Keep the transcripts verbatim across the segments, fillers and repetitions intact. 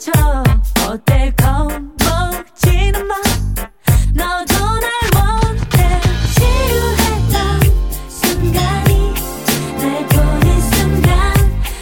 쳐 어때 겁먹지는 마 너도 날 원해 지루했던 순간이 날 보는 순간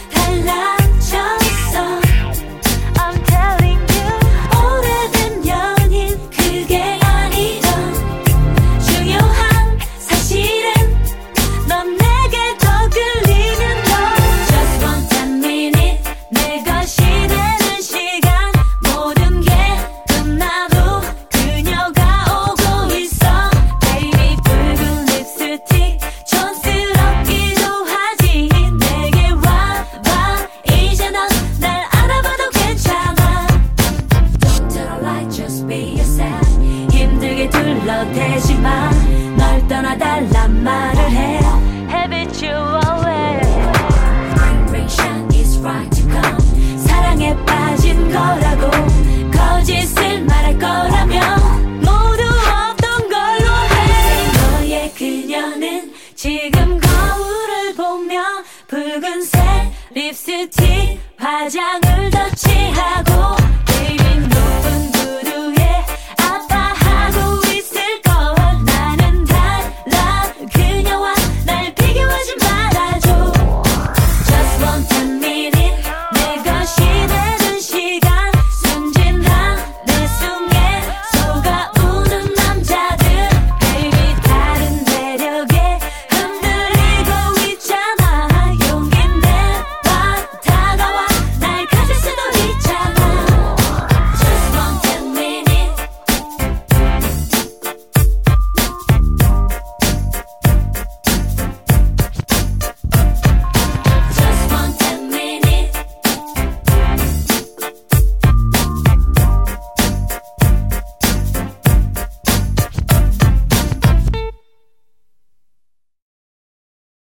달라졌어 I'm telling you 오래된 연인 그게 아니던 중요한 사실은 넌 내게 더 끌리는 너 Just one ten minute 내 것이 되는 시간 모든 게 끝나도 그녀가 오고 있어 Baby 붉은 립스틱 촌스럽기도 하지 내게 와봐 이제 넌 날 알아봐도 괜찮아 Don't tell a lie just be yourself 힘들게 둘러대지 마널 떠나달란 말을 해 Habitual Vibration is right to come 사랑에 빠진 거라고 거짓을 말할 거라면 모두 없던 걸로 해 너의 그녀는 지금 거울을 보며 붉은색 립스틱 화장을 더 칠하고